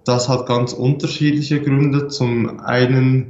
Das hat ganz unterschiedliche Gründe. Zum einen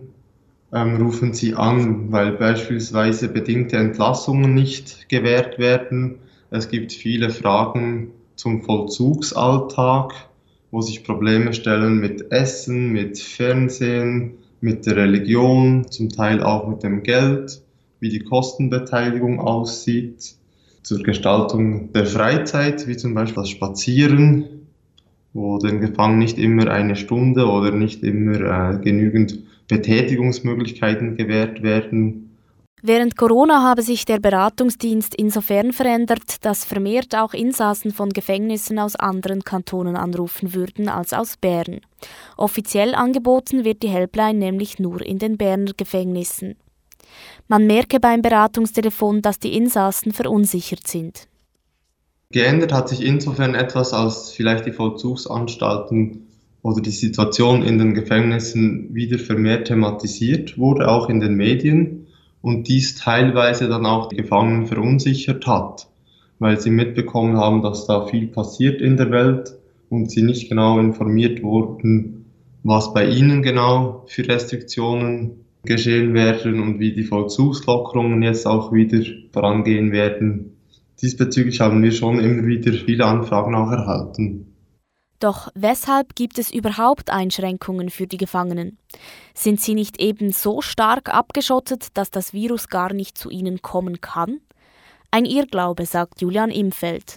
rufen sie an, weil beispielsweise bedingte Entlassungen nicht gewährt werden. Es gibt viele Fragen zum Vollzugsalltag, wo sich Probleme stellen mit Essen, mit Fernsehen, mit der Religion, zum Teil auch mit dem Geld, wie die Kostenbeteiligung aussieht, zur Gestaltung der Freizeit, wie zum Beispiel das Spazieren, wo den Gefangenen nicht immer eine Stunde oder nicht immer genügend Betätigungsmöglichkeiten gewährt werden. Während Corona habe sich der Beratungsdienst insofern verändert, dass vermehrt auch Insassen von Gefängnissen aus anderen Kantonen anrufen würden als aus Bern. Offiziell angeboten wird die Helpline nämlich nur in den Berner Gefängnissen. Man merke beim Beratungstelefon, dass die Insassen verunsichert sind. Geändert hat sich insofern etwas, als vielleicht die Vollzugsanstalten oder die Situation in den Gefängnissen wieder vermehrt thematisiert wurde, auch in den Medien, und dies teilweise dann auch die Gefangenen verunsichert hat, weil sie mitbekommen haben, dass da viel passiert in der Welt und sie nicht genau informiert wurden, was bei ihnen genau für Restriktionen geschehen werden und wie die Vollzugslockerungen jetzt auch wieder vorangehen werden. Diesbezüglich haben wir schon immer wieder viele Anfragen auch erhalten. Doch weshalb gibt es überhaupt Einschränkungen für die Gefangenen? Sind sie nicht eben so stark abgeschottet, dass das Virus gar nicht zu ihnen kommen kann? Ein Irrglaube, sagt Julian Imfeld.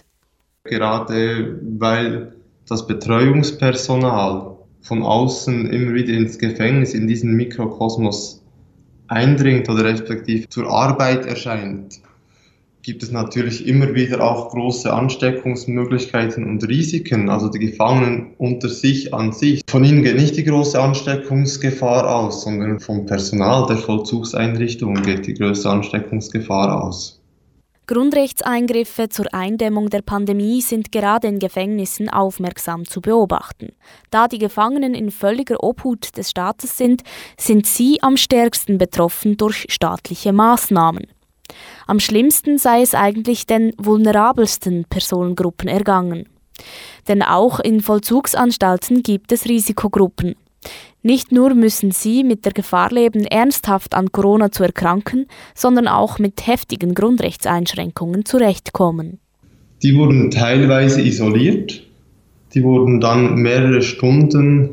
Gerade weil das Betreuungspersonal von außen immer wieder ins Gefängnis, in diesen Mikrokosmos eindringt oder respektive zur Arbeit erscheint, gibt es natürlich immer wieder auch große Ansteckungsmöglichkeiten und Risiken. Also die Gefangenen unter sich an sich. Von ihnen geht nicht die große Ansteckungsgefahr aus, sondern vom Personal der Vollzugseinrichtungen geht die größte Ansteckungsgefahr aus. Grundrechtseingriffe zur Eindämmung der Pandemie sind gerade in Gefängnissen aufmerksam zu beobachten. Da die Gefangenen in völliger Obhut des Staates sind sie am stärksten betroffen durch staatliche Maßnahmen. Am schlimmsten sei es eigentlich den vulnerabelsten Personengruppen ergangen. Denn auch in Vollzugsanstalten gibt es Risikogruppen. Nicht nur müssen sie mit der Gefahr leben, ernsthaft an Corona zu erkranken, sondern auch mit heftigen Grundrechtseinschränkungen zurechtkommen. Die wurden teilweise isoliert. Die wurden dann mehrere Stunden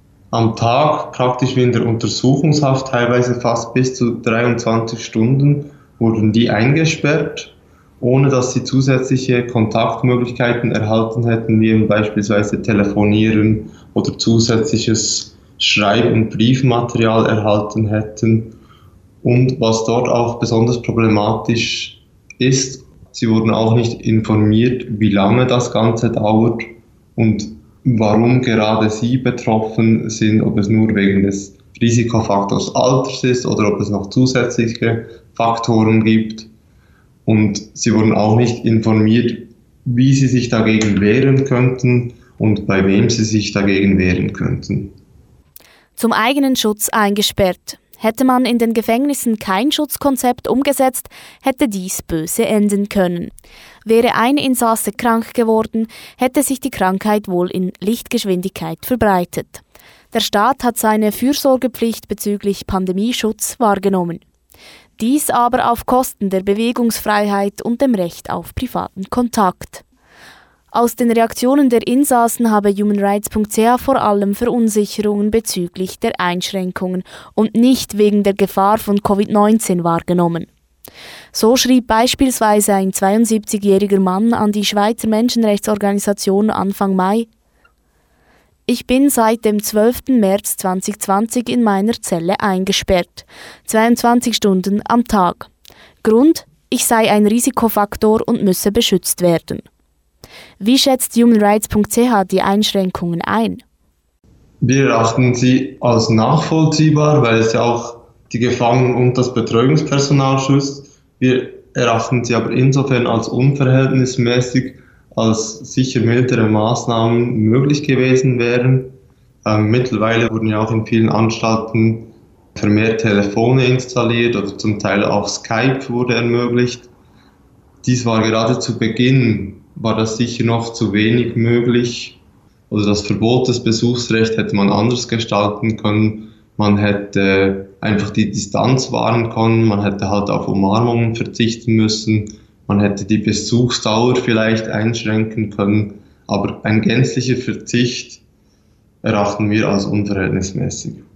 am Tag, praktisch wie in der Untersuchungshaft, teilweise fast bis zu 23 Stunden, wurden die eingesperrt, ohne dass sie zusätzliche Kontaktmöglichkeiten erhalten hätten, wie beispielsweise Telefonieren oder zusätzliches Schreib- und Briefmaterial erhalten hätten. Und was dort auch besonders problematisch ist, sie wurden auch nicht informiert, wie lange das Ganze dauert und warum gerade sie betroffen sind, ob es nur wegen des Risikofaktors Alters ist oder ob es noch zusätzliche Faktoren gibt. Und sie wurden auch nicht informiert, wie sie sich dagegen wehren könnten und bei wem sie sich dagegen wehren könnten. Zum eigenen Schutz eingesperrt. Hätte man in den Gefängnissen kein Schutzkonzept umgesetzt, hätte dies böse enden können. Wäre ein Insasse krank geworden, hätte sich die Krankheit wohl in Lichtgeschwindigkeit verbreitet. Der Staat hat seine Fürsorgepflicht bezüglich Pandemieschutz wahrgenommen. Dies aber auf Kosten der Bewegungsfreiheit und dem Recht auf privaten Kontakt. Aus den Reaktionen der Insassen habe humanrights.ch vor allem Verunsicherungen bezüglich der Einschränkungen und nicht wegen der Gefahr von Covid-19 wahrgenommen. So schrieb beispielsweise ein 72-jähriger Mann an die Schweizer Menschenrechtsorganisation Anfang Mai: Ich bin seit dem 12. März 2020 in meiner Zelle eingesperrt, 22 Stunden am Tag. Grund: Ich sei ein Risikofaktor und müsse beschützt werden. Wie schätzt humanrights.ch die Einschränkungen ein? Wir erachten sie als nachvollziehbar, weil es ja auch die Gefangenen und das Betreuungspersonal schützt. Wir erachten sie aber insofern als unverhältnismäßig, als sicher mildere Maßnahmen möglich gewesen wären. Mittlerweile wurden ja auch in vielen Anstalten vermehrt Telefone installiert oder zum Teil auch Skype wurde ermöglicht. Dies war gerade zu Beginn, war das sicher noch zu wenig möglich. oder das Verbot des Besuchsrechts hätte man anders gestalten können. Man hätte einfach die Distanz wahren können, man hätte halt auf Umarmungen verzichten müssen, man hätte die Besuchsdauer vielleicht einschränken können, aber ein gänzlicher Verzicht erachten wir als unverhältnismäßig.